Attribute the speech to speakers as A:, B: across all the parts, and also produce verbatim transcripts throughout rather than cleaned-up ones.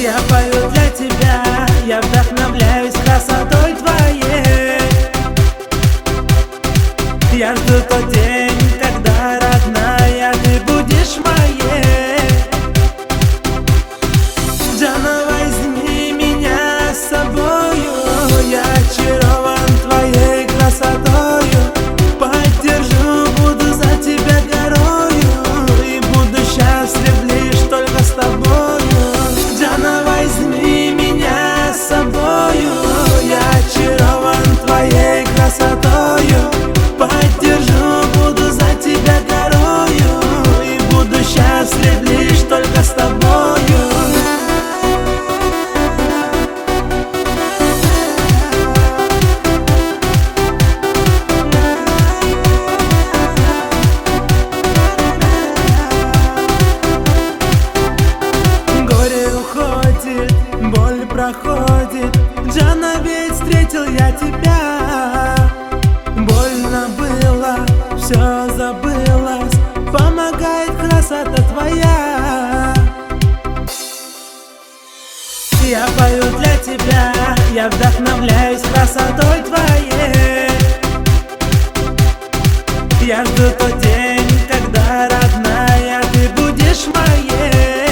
A: Я пою для тебя, я вдохновляюсь красотой твоей. Я жду тот день, когда, родная, ты будешь моей. Джана, возьми меня с собою, я очарован твоей красотою. Поддержу, буду за тебя горою, и буду счастлив лишь только с тобою. Джана, возьми меня с собою, я очарован твоей красотою. Поддержу, буду за тебя горою, и буду счастлив лишь только с тобою. Боль проходит, Джана, ведь встретил я тебя. Больно было, все забылось, помогает красота твоя. Я пою для тебя, я вдохновляюсь красотой твоей. Я жду тот день, когда, родная, ты будешь моей.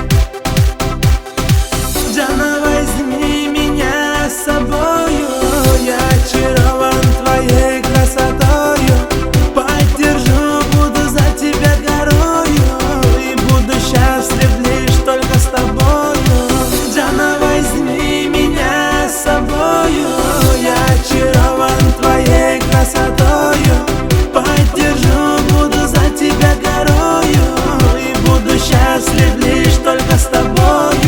A: Джана, возьми меня с собою, я очарован твоей красотою. Поддержу, буду за тебя горою, и буду счастлив лишь только с тобою. Джана, возьми меня с собою, я очарован твоей красотою. Поддержу, буду за тебя горою, и буду счастлив лишь только с тобою.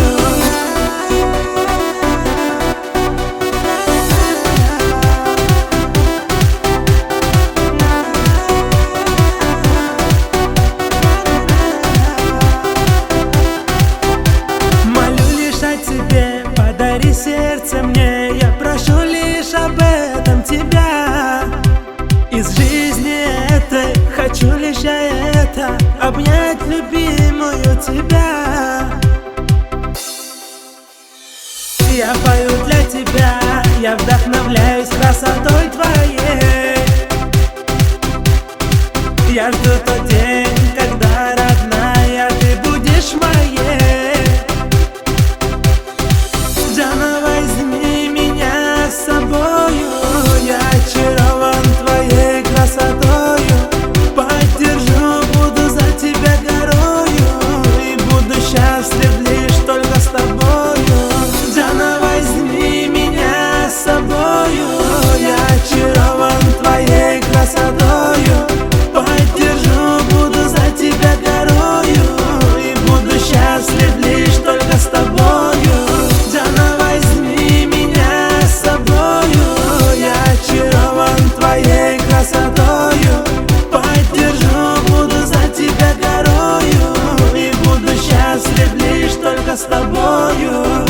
A: Подари сердце мне, я прошу лишь об этом тебя. Из жизни этой хочу лишь я это, обнять любимую тебя. Я пою для тебя, я вдохновляюсь красотой твоей. Я жду тот день, когда, родная, ты будешь моей. Джана, возьми меня с собою, я очарован твоей красотою. Поддержу, буду за тебя горою, и буду счастлив лишь только с тобою. Джана, возьми меня с собою, я очарован твоей красотою. Поддержу, буду за тебя горою, и буду счастлив лишь только с тобою. Джана, возьми меня с собою, я очарован твоей красотою. Поддержу, буду за тебя горою, и буду счастлив лишь только с тобою.